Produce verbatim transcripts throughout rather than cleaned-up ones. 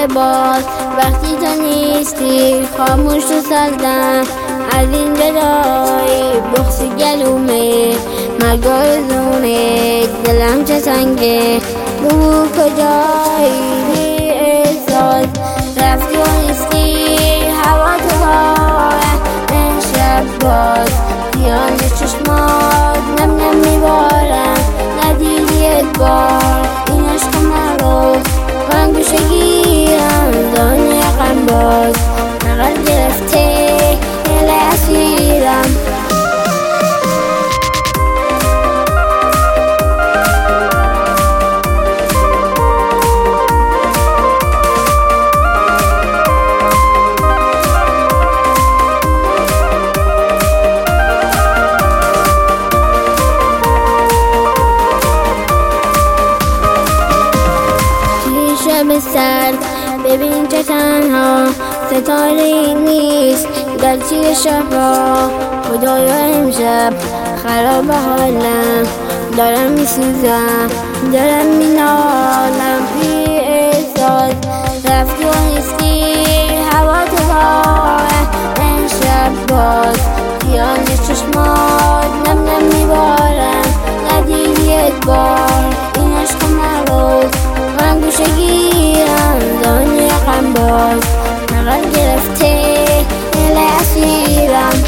باز وقتی تو نیستی خاموش تو سازم از این جدایی بغض گلومه مرگ آرزونه دلم چه سنگه بگو کجایی بی احساس رفتی و نیستی هوا تو باره این شب باز دیان چشمات نم نم میبارم ندیدی ادبار این عشق مرو من گوشه گیرم دنیا غم باز نقل گرفته دل اسیرم شب سرد ببین چه تنها ستاره نیست در تیر شبها خدایا امشب خراب حالم دارم میسوزم دارم مینالم بی احساس رفتی و نیستی هوا تو باره این شب باز دیان چشمات نم نم میبارم ندیدی ادبار این عشق مرو من گوشه گیرم دنیا غم باز نقل گرفته دل اسیرم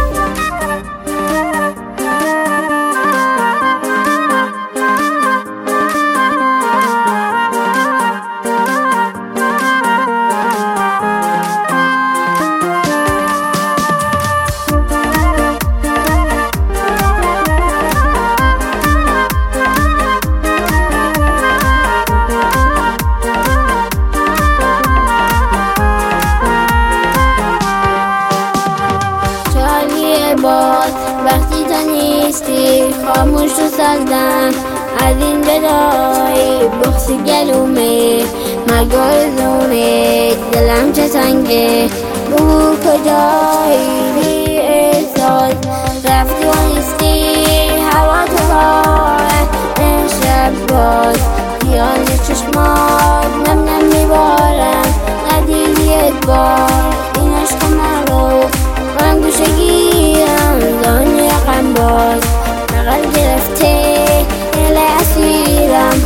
باز وقتی تو نیستی خاموش تو سازم از این جدایی بغض گلومه مرگ آرزونه دلم چه سنگه بگو کجایی بی احساس رفتی و نیستی هوا تو باره این شب باز دیان چشمات نم نم میبارم ندیدی ادبار این عشق مرو من گوشه گیرم دنیا غم باز نقل گرفته دل اسیرم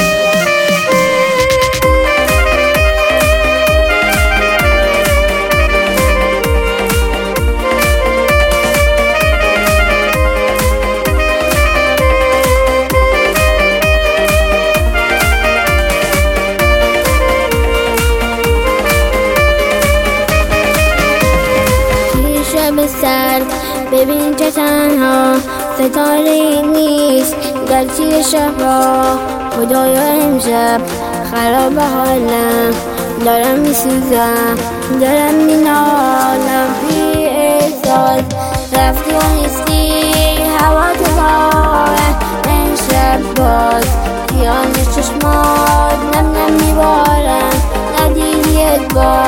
سرد ببین چه تنها ستاره نیست در تیر شبها خدایا امشب خراب حالم دارم میسوزم دارم مینالم بی احساس رفتی و نیستی هوا تو باره این شب باز دیان چشمات نم نم میبارم ندیدی ادبار